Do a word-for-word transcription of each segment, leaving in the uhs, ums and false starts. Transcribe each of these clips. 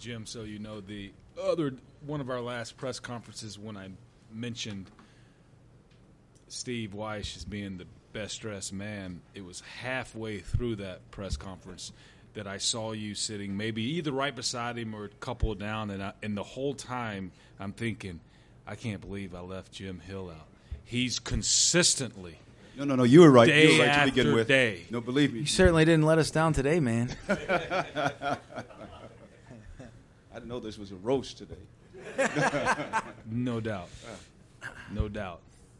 Jim, so you know, the other one of our last press conferences when I mentioned Steve Weiss as being the best-dressed man, it was halfway through that press conference that I saw you sitting maybe either right beside him or a couple down, and, I, and the whole time I'm thinking, I can't believe I left Jim Hill out. He's consistently – No, no, no. You were right. Day you were right after to begin with. day. No, believe me. You certainly didn't let us down today, man. I didn't know this was a roast today. No doubt. No doubt.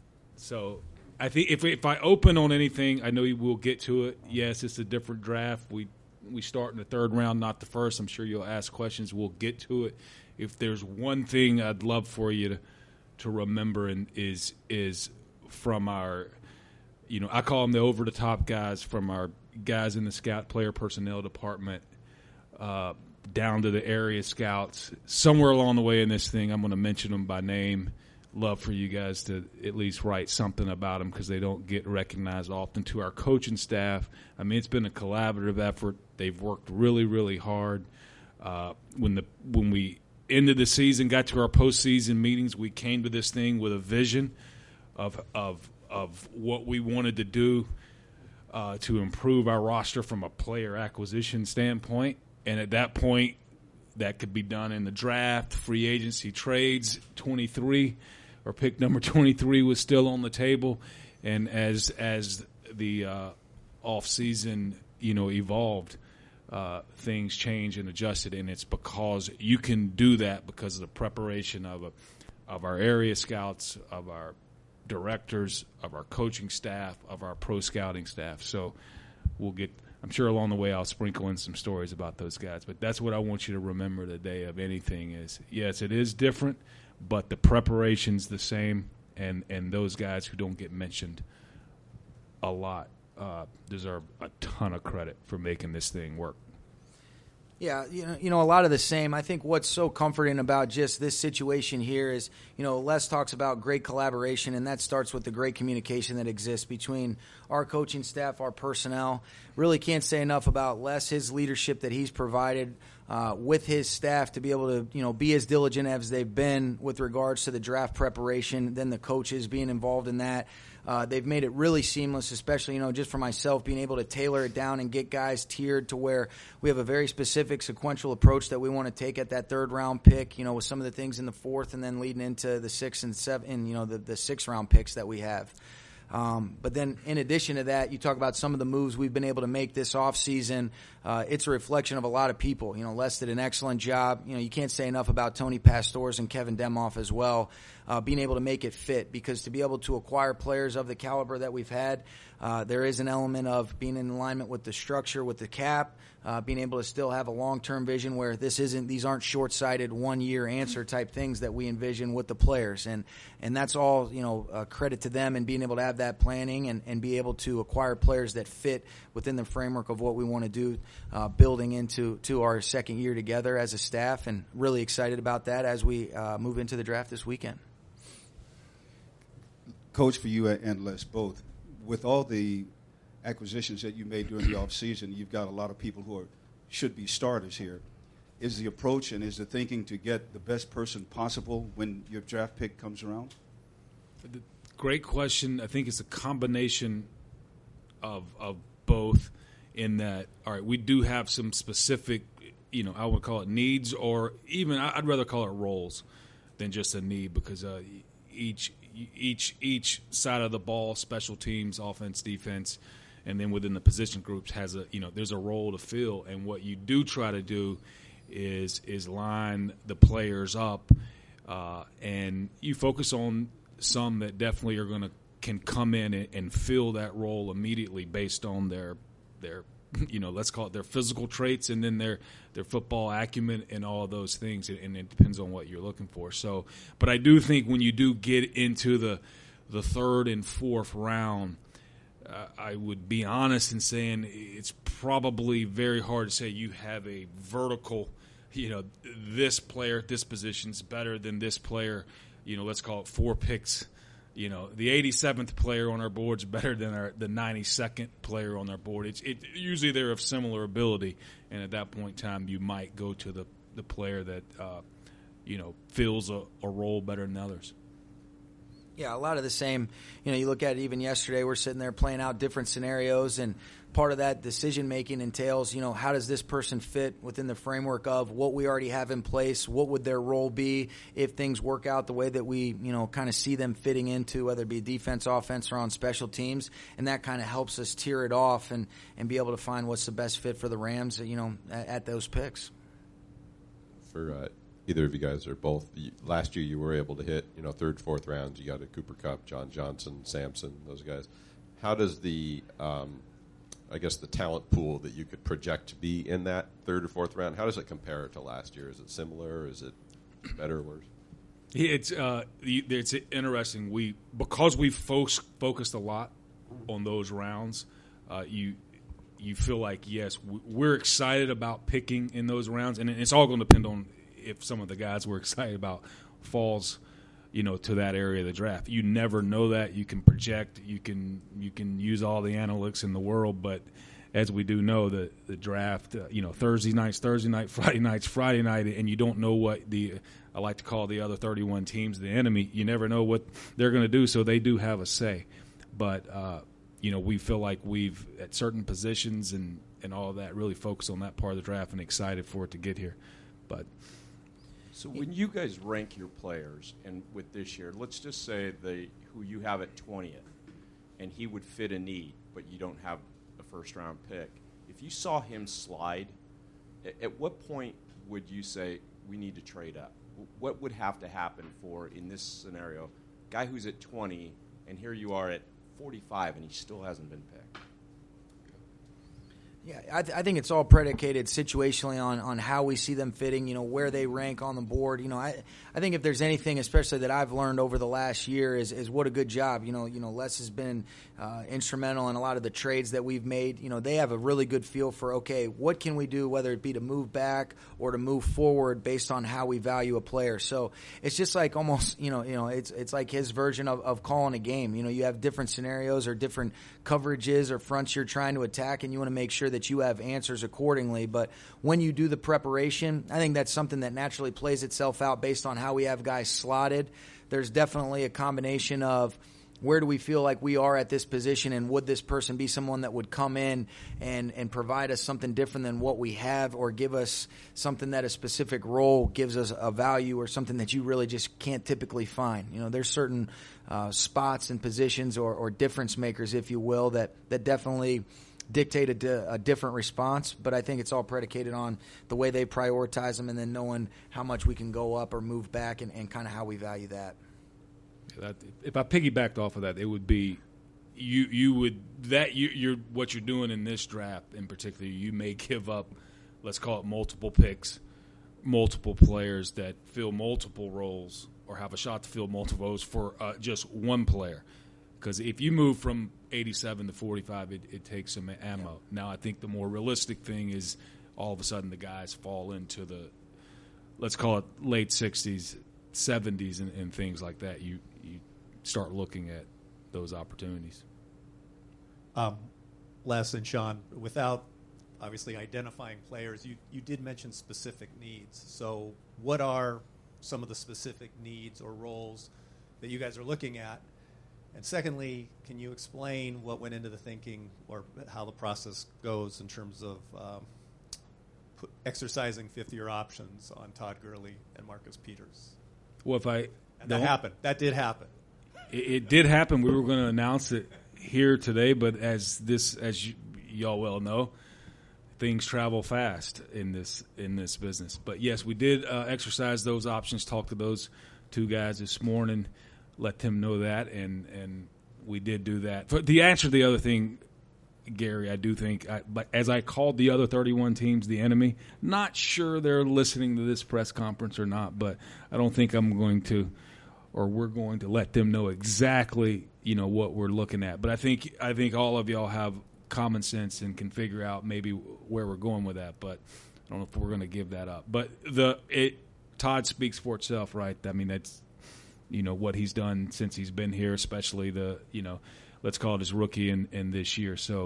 So I think if if I open on anything, I know we'll get to it. Yes, it's a different draft. We we start in the third round, not the first. I'm sure you'll ask questions. We'll get to it. If there's one thing I'd love for you to to remember and is is from our, you know, I call them the over the top guys, from our guys in the scout player personnel department uh, down to the area scouts. Somewhere along the way in this thing, I'm going to mention them by name. Love for you guys to at least write something about them because they don't get recognized often. To our coaching staff, I mean, it's been a collaborative effort. They've worked really, really hard. Uh, when the when we ended the season, got to our postseason meetings, we came to this thing with a vision of of of what we wanted to do uh, to improve our roster from a player acquisition standpoint. And at that point, that could be done in the draft, free agency, trades. twenty-three or pick number twenty-three was still on the table. And as as the uh, off season, you know, evolved, uh, things changed and adjusted. And it's because you can do that because of the preparation of a, of our area scouts, of our directors, of our coaching staff, of our pro scouting staff. So we'll get. I'm sure along the way I'll sprinkle in some stories about those guys, but that's what I want you to remember today of anything is, yes, it is different, but the preparation's the same, and, and those guys who don't get mentioned a lot uh, deserve a ton of credit for making this thing work. Yeah, you know, you know, a lot of the same. I think what's so comforting about just this situation here is, you know, Les talks about great collaboration, and that starts with the great communication that exists between our coaching staff, our personnel. Really can't say enough about Les, his leadership that he's provided uh, with his staff to be able to, you know, be as diligent as they've been with regards to the draft preparation, then the coaches being involved in that. Uh, they've made it really seamless, especially, you know, just for myself, being able to tailor it down and get guys tiered to where we have a very specific sequential approach that we want to take at that third round pick, you know, with some of the things in the fourth and then leading into the sixth and seven, and, you know, the, the six round picks that we have. Um, but then in addition to that, you talk about some of the moves we've been able to make this offseason. Uh, it's a reflection of a lot of people. You know, Les did an excellent job. You know, you can't say enough about Tony Pastores and Kevin Demoff as well, uh, being able to make it fit, because to be able to acquire players of the caliber that we've had, uh, there is an element of being in alignment with the structure, with the cap, uh, being able to still have a long-term vision where this isn't, these aren't short-sighted one-year answer type things that we envision with the players. And, and that's all, you know, uh, credit to them and being able to have that planning and, and be able to acquire players that fit within the framework of what we want to do, uh, building into to our second year together as a staff, and really excited about that as we uh, move into the draft this weekend. Coach, for you and Les both, with all the acquisitions that you made during the offseason, you've got a lot of people who are, should be starters here. Is the approach and is the thinking to get the best person possible when your draft pick comes around? Great question. I think it's a combination of of both, in that, all right, we do have some specific, you know, I would call it needs, or even I'd rather call it roles than just a need, because uh, each each each side of the ball, special teams, offense, defense, and then within the position groups has a, you know, there's a role to fill. And what you do try to do is is line the players up, uh, and you focus on some that definitely are going to can come in and, and fill that role immediately based on their their you know, let's call it their physical traits, and then their their football acumen and all of those things, and it depends on what you're looking for. So, but I do think when you do get into the the third and fourth round, uh, I would be honest in saying it's probably very hard to say you have a vertical, you know, this player at this position is better than this player. You know, let's call it four picks. You know, the eighty-seventh player on our board is better than our, the ninety-second player on our board. It's it usually they're of similar ability, and at that point in time, you might go to the the player that uh, you know fills a, a role better than others. Yeah, a lot of the same. You know, you look at it even yesterday, we're sitting there playing out different scenarios, and part of that decision-making entails, you know, how does this person fit within the framework of what we already have in place? What would their role be if things work out the way that we, you know, kind of see them fitting into, whether it be defense, offense, or on special teams? And that kind of helps us tier it off and, and be able to find what's the best fit for the Rams, you know, at, at those picks. For uh, either of you guys or both, you, last year you were able to hit, you know, third, fourth rounds. You got a Cooper Kupp, John Johnson, Sampson, those guys. How does the, um, I guess, the talent pool that you could project to be in that third or fourth round, how does it compare to last year? Is it similar? Is it better or worse? It's uh, it's interesting. We because we fo- focused a lot on those rounds. Uh, you you feel like yes, we're excited about picking in those rounds, and it's all going to depend on if some of the guys we're excited about falls, you know, to that area of the draft. You never know that. You can project. You can you can use all the analytics in the world, but as we do know, the the draft, uh, you know, Thursday nights, Thursday night, Friday nights, Friday night, and you don't know what the I like to call the other thirty-one teams the enemy. You never know what they're going to do, so they do have a say. But uh, you know, we feel like we've at certain positions and and all of that really focused on that part of the draft and excited for it to get here. But so when you guys rank your players, and with this year, let's just say the who you have at twentieth, and he would fit a need, but you don't have a first-round pick. If you saw him slide, at, at what point would you say we need to trade up? What would have to happen for, in this scenario, guy who's at twenty, and here you are at forty-five, and he still hasn't been picked? Yeah, I, th- I think it's all predicated situationally on, on how we see them fitting, you know, where they rank on the board. You know, I I think if there's anything, especially that I've learned over the last year, is, is what a good job. You know, you know, Les has been uh, instrumental in a lot of the trades that we've made. You know, they have a really good feel for, okay, what can we do, whether it be to move back or to move forward based on how we value a player. So it's just like almost, you know, you know, it's it's like his version of, of calling a game. You know, you have different scenarios or different coverages or fronts you're trying to attack, and you want to make sure that you have answers accordingly. But when you do the preparation, I think that's something that naturally plays itself out based on how we have guys slotted. There's definitely a combination of where do we feel like we are at this position, and would this person be someone that would come in and, and provide us something different than what we have, or give us something that a specific role gives us a value, or something that you really just can't typically find. You know, there's certain uh, spots and positions or, or difference makers, if you will, that, that definitely dictate a, di- a different response, but I think it's all predicated on the way they prioritize them, and then knowing how much we can go up or move back, and, and kind of how we value that. That, if I piggybacked off of that, it would be you. You would that you, you're what you're doing in this draft in particular. You may give up, let's call it multiple picks, multiple players that fill multiple roles or have a shot to fill multiple roles for uh, just one player. Because if you move from eighty-seven to forty-five, it, it takes some ammo. Yeah. Now, I think the more realistic thing is all of a sudden the guys fall into the, let's call it late sixties, seventies, and, and things like that. You you start looking at those opportunities. Um, Les and Sean, without obviously identifying players, you, you did mention specific needs. So what are some of the specific needs or roles that you guys are looking at? And secondly, can you explain what went into the thinking, or how the process goes in terms of um, put, exercising fifth-year options on Todd Gurley and Marcus Peters? Well, if I and that happened, that did happen. It, it did happen. We were going to announce it here today, but as this, as you, y'all well know, things travel fast in this in this business. But yes, we did uh, exercise those options. Talked to those two guys this morning. Let them know that, and, and we did do that. For the answer to the other thing, Gary, I do think, I, but as I called the other thirty-one teams the enemy, not sure they're listening to this press conference or not, but I don't think I'm going to, or we're going to let them know exactly, you know, what we're looking at. But I think I think all of y'all have common sense and can figure out maybe where we're going with that. But I don't know if we're going to give that up. But the it Todd speaks for itself, right? I mean, that's, you know, what he's done since he's been here, especially the, you know, let's call it his rookie in, in this year. So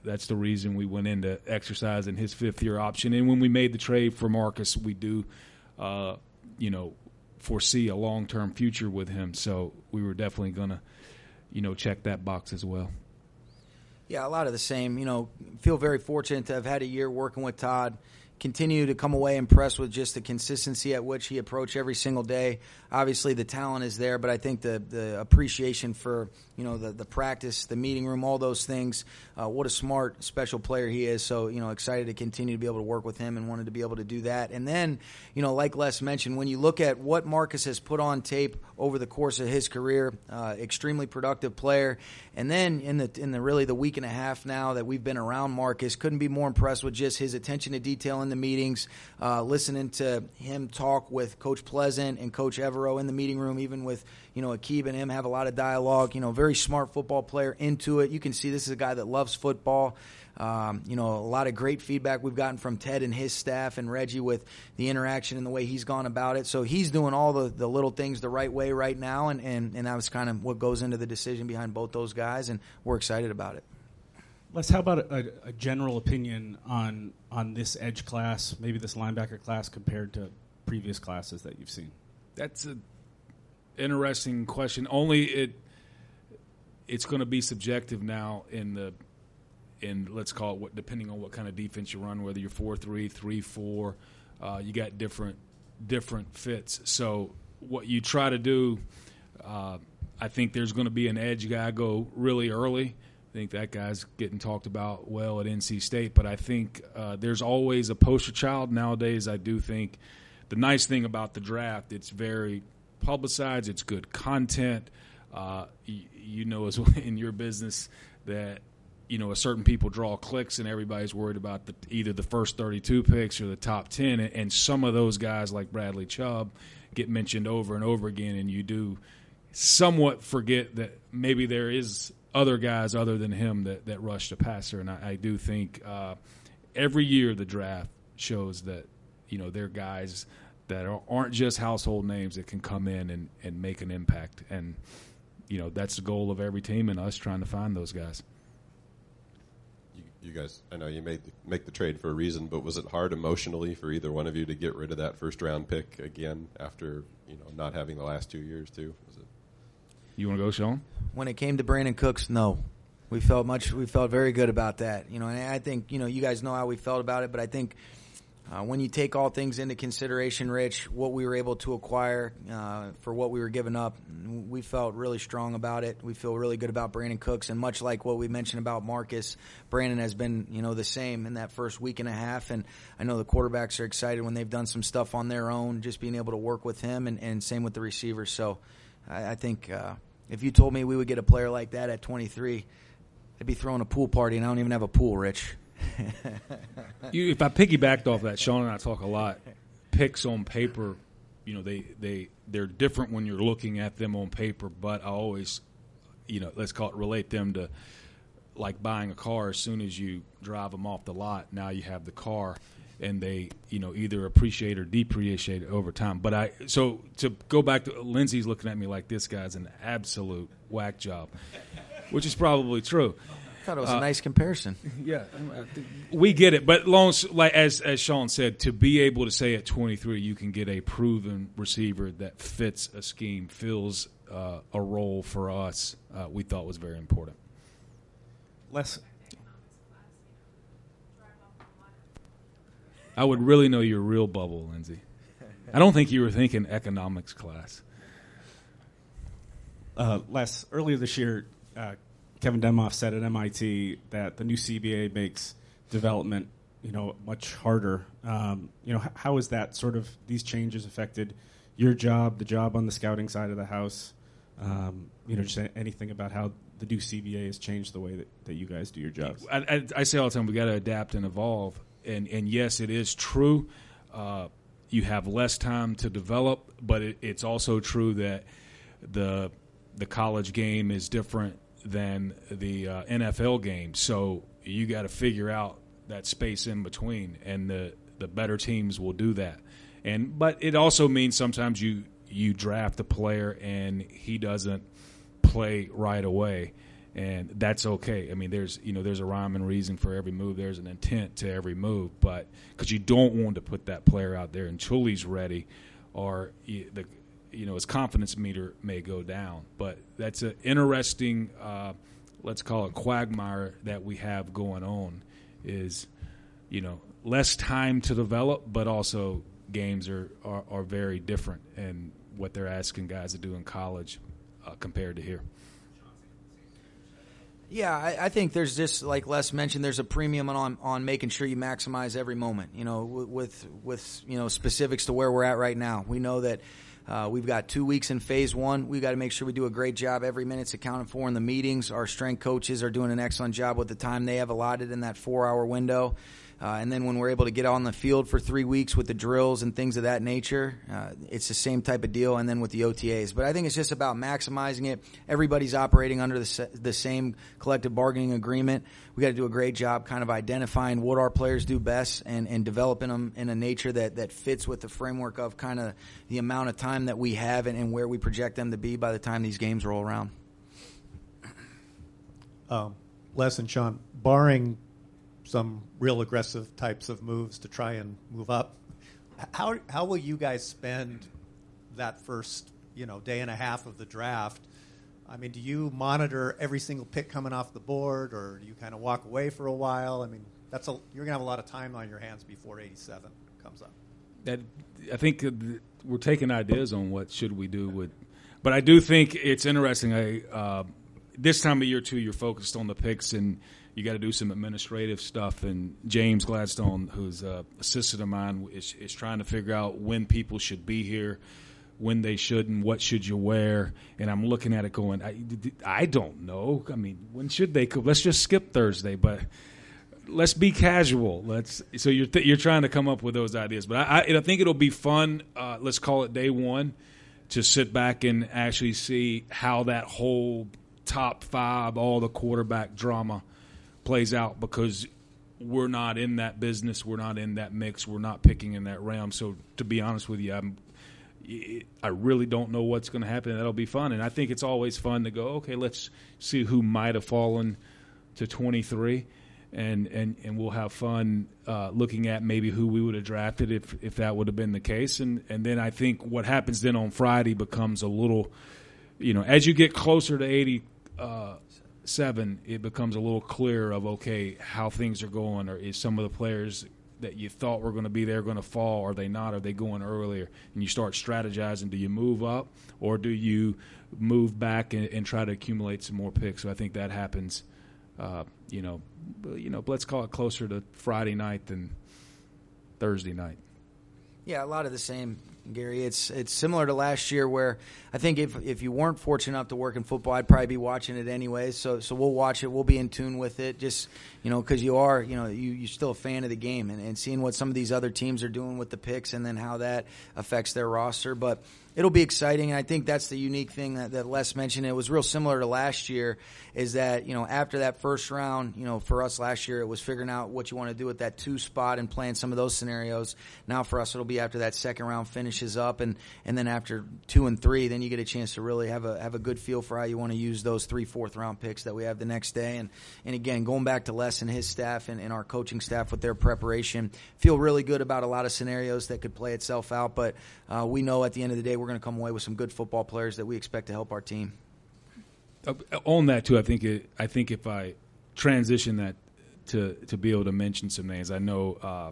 that's the reason we went into exercising his fifth year option. And when we made the trade for Marcus, we do, uh, you know, foresee a long term future with him. So we were definitely going to, you know, check that box as well. Yeah, a lot of the same. You know, feel very fortunate to have had a year working with Todd. Continue to come away impressed with just the consistency at which he approached every single day. Obviously, the talent is there, but I think the the appreciation for, you know, the the practice, the meeting room, all those things. Uh, what a smart, special player he is. So, you know, excited to continue to be able to work with him and wanted to be able to do that. And then, you know, like Les mentioned, when you look at what Marcus has put on tape over the course of his career, uh, extremely productive player. And then in the in the really the week and a half now that we've been around Marcus, couldn't be more impressed with just his attention to detail in the meetings, uh, listening to him talk with Coach Pleasant and Coach Evero in the meeting room, even with, you know, Akib and him have a lot of dialogue. You know, very smart football player, into it. You can see this is a guy that loves football. Um, you know, a lot of great feedback we've gotten from Ted and his staff and Reggie with the interaction and the way he's gone about it. So he's doing all the, the little things the right way right now, and, and, and that was kind of what goes into the decision behind both those guys, and we're excited about it. Les, how about a, a general opinion on on this edge class, maybe this linebacker class compared to previous classes that you've seen? That's an interesting question. Only it it's going to be subjective now in the in let's call it what depending on what kind of defense you run, whether you're four three, three four, uh, you got different different fits. So what you try to do, uh, I think there's going to be an edge guy go really early. I think that guy's getting talked about well at N C State, but I think uh, there's always a poster child nowadays. I do think the nice thing about the draft, it's very publicized, it's good content. Uh, you, you know, as in your business that, you know, a certain people draw clicks and everybody's worried about the, either the first thirty-two picks or the top ten, and, and some of those guys like Bradley Chubb get mentioned over and over again, and you do somewhat forget that maybe there is other guys other than him that, that rush the passer. And I, I do think uh, every year the draft shows that, you know, they're guys that are, aren't just household names that can come in and, and make an impact. And, you know, that's the goal of every team and us trying to find those guys. You, you guys, I know you made the, make the trade for a reason, but was it hard emotionally for either one of you to get rid of that first-round pick again after, you know, not having the last two years too? Was it? You want to go, Sean? When it came to Brandon Cooks, no. We felt much. We felt very good about that. You know, and I think, you know, you guys know how we felt about it, but I think uh, when you take all things into consideration, Rich, what we were able to acquire uh, for what we were giving up, we felt really strong about it. We feel really good about Brandon Cooks, and much like what we mentioned about Marcus, Brandon has been, you know, the same in that first week and a half, and I know the quarterbacks are excited when they've done some stuff on their own, just being able to work with him, and, and same with the receivers. So I, I think uh, if you told me we would get a player like that at twenty-three, I'd be throwing a pool party, and I don't even have a pool, Rich. you, if I piggybacked off that, Sean and I talk a lot. Picks on paper, you know, they, they, they're different when you're looking at them on paper, but I always, you know, let's call it relate them to like buying a car. As soon as you drive them off the lot, now you have the car, and they, you know, either appreciate or depreciate it over time. But I, so to go back to Lindsay's looking at me like this guy's an absolute whack job, which is probably true. I thought it was uh, a nice comparison. Yeah, we get it. But long, like as as Sean said, to be able to say at twenty-three you can get a proven receiver that fits a scheme, fills uh, a role for us, uh, we thought was very important. Les, I would really know your real bubble, Lindsay. I don't think you were thinking economics class. uh, Les, earlier this year, uh, Kevin Demoff said at M I T that the new C B A makes development, you know, much harder. Um, you know, h- how has that sort of these changes affected your job, the job on the scouting side of the house? Um, you know, just a- anything about how the new C B A has changed the way that, that you guys do your jobs. I, I, I say all the time, we got to adapt and evolve. And, and yes, it is true. Uh, you have less time to develop, but it, it's also true that the the college game is different than the uh, N F L game. So you got to figure out that space in between, and the, the better teams will do that. And but it also means sometimes you you draft a player and he doesn't play right away, and that's okay. I mean, there's you know there's a rhyme and reason for every move. There's an intent to every move, but because you don't want to put that player out there until he's ready, or the you know his confidence meter may go down. But that's an interesting, uh, let's call it quagmire that we have going on. Is you know less time to develop, but also games are are, are very different, and what they're asking guys to do in college uh, compared to here. Yeah, I, I think there's just, like Les mentioned, there's a premium on on making sure you maximize every moment. You know, with with you know specifics to where we're at right now. We know that uh, we've got two weeks in phase one. We've got to make sure we do a great job. Every minute's accounted for in the meetings. Our strength coaches are doing an excellent job with the time they have allotted in that four-hour window. Uh, and then when we're able to get on the field for three weeks with the drills and things of that nature, uh, it's the same type of deal. And then with the O T As, but I think it's just about maximizing it. Everybody's operating under the the same collective bargaining agreement. We got to do a great job, kind of identifying what our players do best and, and developing them in a nature that, that fits with the framework of kind of the amount of time that we have and, and where we project them to be by the time these games roll around. Um, Les and Sean, barring some real aggressive types of moves to try and move up, how how will you guys spend that first you know day and a half of the draft? I mean, do you monitor every single pick coming off the board, or do you kind of walk away for a while? I mean, that's a, you're gonna have a lot of time on your hands before eighty-seven comes up. That I think we're taking ideas on what should we do with, but I do think it's interesting. I uh, this time of year too, you're focused on the picks and you got to do some administrative stuff. And James Gladstone, who's an assistant of mine, is, is trying to figure out when people should be here, when they shouldn't, what should you wear. And I'm looking at it going, I, I don't know. I mean, when should they come? Let's just skip Thursday, but let's be casual. Let's. So you're th- you're trying to come up with those ideas. But I, I, I think it'll be fun. Uh, let's call it day one, to sit back and actually see how that whole top five, all the quarterback drama plays out, because we're not in that business, we're not in that mix, we're not picking in that realm. So to be honest with you, I'm, I really don't know what's going to happen. That'll be fun, and I think it's always fun to go, okay, let's see who might have fallen to twenty-three, and and, and we'll have fun uh, looking at maybe who we would have drafted if if that would have been the case. And and then I think what happens then on Friday becomes a little, you know, as you get closer to eighty. Uh, Seven, it becomes a little clearer of, okay, how things are going, or is some of the players that you thought were going to be there going to fall? Are they not? Are they going earlier? And you start strategizing. Do you move up, or do you move back and, and try to accumulate some more picks? So I think that happens, uh, you know, you know, let's call it closer to Friday night than Thursday night. Yeah, a lot of the same, Gary. It's it's similar to last year, where I think if if you weren't fortunate enough to work in football, I'd probably be watching it anyway. So so we'll watch it. We'll be in tune with it. Just you know, because you are you know you you're still a fan of the game, and, and seeing what some of these other teams are doing with the picks, and then how that affects their roster. But it'll be exciting, and I think that's the unique thing that, that Les mentioned. It was real similar to last year, is that, you know, after that first round, you know, for us last year, it was figuring out what you want to do with that two spot and playing some of those scenarios. Now for us, it'll be after that second round finishes up, and, and then after two and three, then you get a chance to really have a have a good feel for how you want to use those three fourth round picks that we have the next day. And, and again, going back to Les and his staff and, and our coaching staff with their preparation, feel really good about a lot of scenarios that could play itself out. But uh, we know at the end of the day, we're going to come away with some good football players that we expect to help our team. Uh, on that too, I think it, I think if I transition that to to be able to mention some names, I know uh,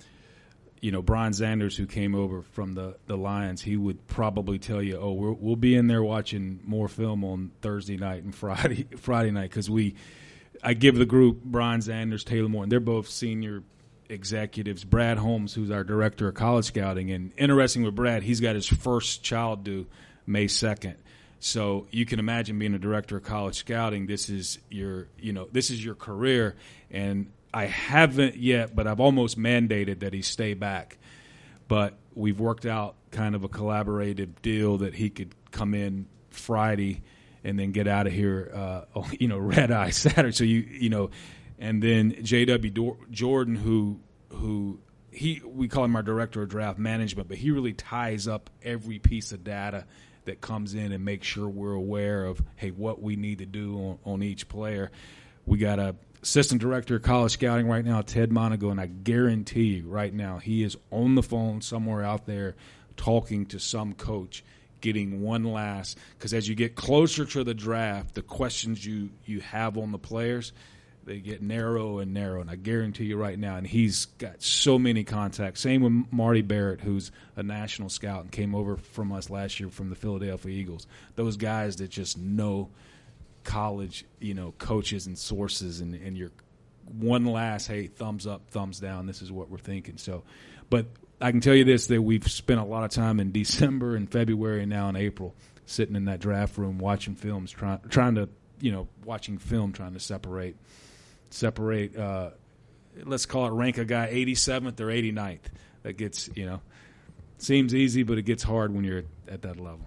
you know Brian Zanders, who came over from the, the Lions, he would probably tell you, oh, we're, we'll be in there watching more film on Thursday night and Friday Friday night, because we I give the group Brian Zanders, Taylor Moore, and they're both senior executives. Brad Holmes, who's our director of college scouting, and interesting with Brad, he's got his first child due May second. So you can imagine being a director of college scouting. This is your, you know, this is your career. And I haven't yet, but I've almost mandated that he stay back. But we've worked out kind of a collaborative deal that he could come in Friday and then get out of here, uh, you know, red eye Saturday. So you, you know, and then J W Jordan, who who he we call him our director of draft management, but he really ties up every piece of data that comes in and makes sure we're aware of, hey, what we need to do on, on each player. We got a assistant director of college scouting right now, Ted Monago, and I guarantee you right now he is on the phone somewhere out there talking to some coach, getting one last, because as you get closer to the draft, the questions you, you have on the players, they get narrow and narrow, and I guarantee you right now, and he's got so many contacts. Same with Marty Barrett, who's a national scout and came over from us last year from the Philadelphia Eagles. Those guys that just know college, you know, coaches and sources, and, and you're one last, hey, thumbs up, thumbs down, this is what we're thinking. So, but I can tell you this, that we've spent a lot of time in December and February and now in April sitting in that draft room watching films, trying trying to, you know, watching film, trying to separate – separate, uh, let's call it rank a guy eighty-seventh or eighty-ninth. That gets, you know, seems easy, but it gets hard when you're at that level.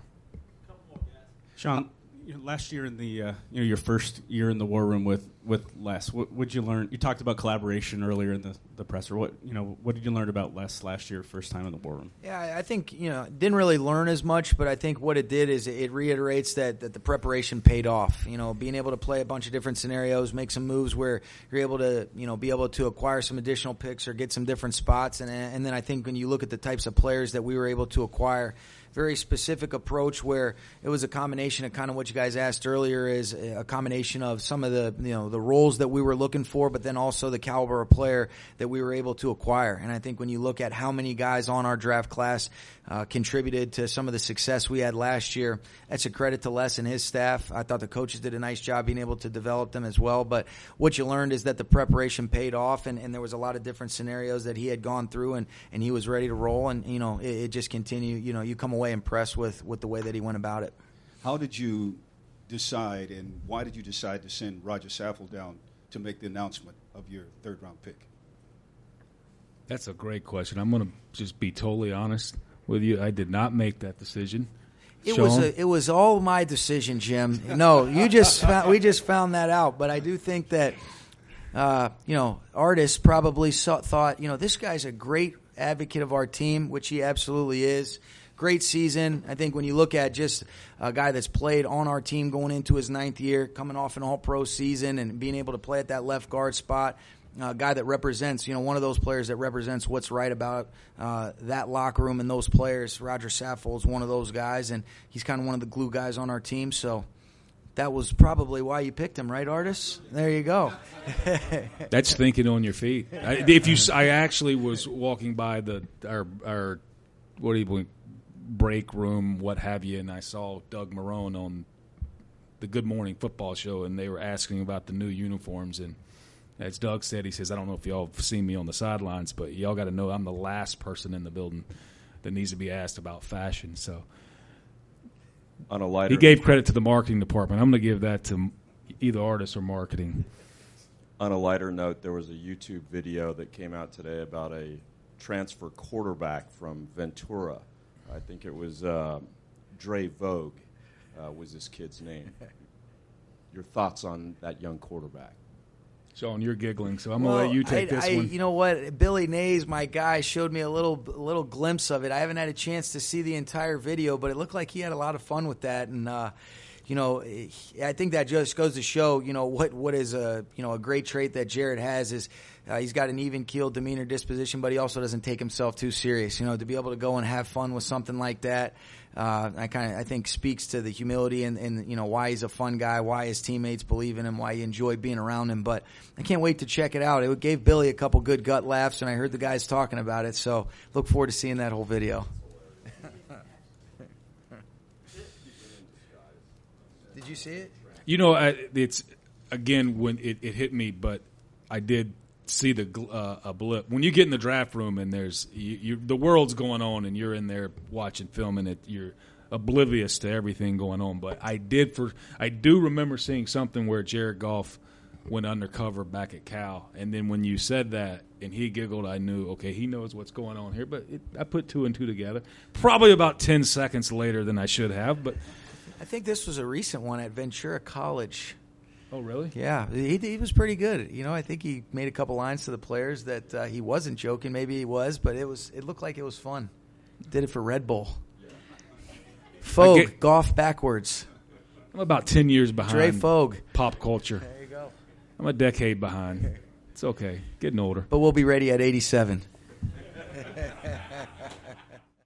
Sean, you know, last year in the, uh, you know, your first year in the war room with, with Les, what would you learn? You talked about collaboration earlier in the, the presser. What, you know, what did you learn about Les last year, first time in the war room? Yeah, I think, you know, didn't really learn as much, but I think what it did is it reiterates that, that the preparation paid off. You know, being able to play a bunch of different scenarios, make some moves where you're able to, you know, be able to acquire some additional picks or get some different spots. And, and then I think when you look at the types of players that we were able to acquire, very specific approach where it was a combination of kind of what you guys asked earlier, is a combination of some of the, you know, the roles that we were looking for, but then also the caliber of player that we were able to acquire. And I think when you look at how many guys on our draft class uh, contributed to some of the success we had last year, that's a credit to Les and his staff. I thought the coaches did a nice job being able to develop them as well. But what you learned is that the preparation paid off, and, and there was a lot of different scenarios that he had gone through, and, and he was ready to roll. And, you know, it, it just continued. You know, you come away impressed with, with the way that he went about it. How did you decide, and why did you decide to send Roger Saffold down to make the announcement of your third-round pick? That's a great question. I'm going to just be totally honest with you. I did not make that decision. It Sean? was a, it was all my decision, Jim. No, you just found, we just found that out. But I do think that uh, you know, artists probably saw, thought, you know, this guy's a great advocate of our team, which he absolutely is. Great season. I think when you look at just a guy that's played on our team going into his ninth year, coming off an all-pro season and being able to play at that left guard spot, a guy that represents, you know, one of those players that represents what's right about uh, that locker room and those players. Roger Saffold's one of those guys, and he's kind of one of the glue guys on our team. So that was probably why you picked him, right, Artis? There you go. That's thinking on your feet. I, if you, I actually was walking by the our our what do you break room, what have you, and I saw Doug Marrone on the Good Morning Football show, and they were asking about the new uniforms. And as Doug said, he says, I don't know if y'all have seen me on the sidelines, but y'all got to know I'm the last person in the building that needs to be asked about fashion. So on a lighter, he gave credit to the marketing department. I'm going to give that to either artists or marketing. On a lighter note, there was a YouTube video that came out today about a transfer quarterback from Ventura. I think it was uh, Dre Vogue uh, was this kid's name. Your thoughts on that young quarterback? Sean, you're giggling, so I'm going to Well, let you take I, this I, one. You know what? Billy Nays, my guy, showed me a little a little glimpse of it. I haven't had a chance to see the entire video, but it looked like he had a lot of fun with that. And, uh, you know, I think that just goes to show, you know, what, what is a, you know, a great trait that Jared has is uh, he's got an even-keeled demeanor, disposition, but he also doesn't take himself too serious. You know, to be able to go and have fun with something like that, uh, I kind of I think speaks to the humility and, and, you know, why he's a fun guy, why his teammates believe in him, why you enjoy being around him. But I can't wait to check it out. It gave Billy a couple good gut laughs, and I heard the guys talking about it. So look forward to seeing that whole video. Did you see it? You know, I, it's again when it, it hit me, but I did see the uh, a blip when you get in the draft room and there's you, you, the world's going on and you're in there watching film and it, you're oblivious to everything going on. But I did for I do remember seeing something where Jared Goff went undercover back at Cal, and then when you said that and he giggled, I knew okay he knows what's going on here. But it, I put two and two together, probably about ten seconds later than I should have, but. I think this was a recent one at Ventura College. Oh, really? Yeah, he, he was pretty good. You know, I think he made a couple lines to the players that uh, he wasn't joking. Maybe he was, but it was. It looked like it was fun. Did it for Red Bull. Fogue, get- golf backwards. I'm about ten years behind. Dre Fogue. Pop culture. There you go. I'm a decade behind. It's okay. Getting older. But we'll be ready at eighty-seven.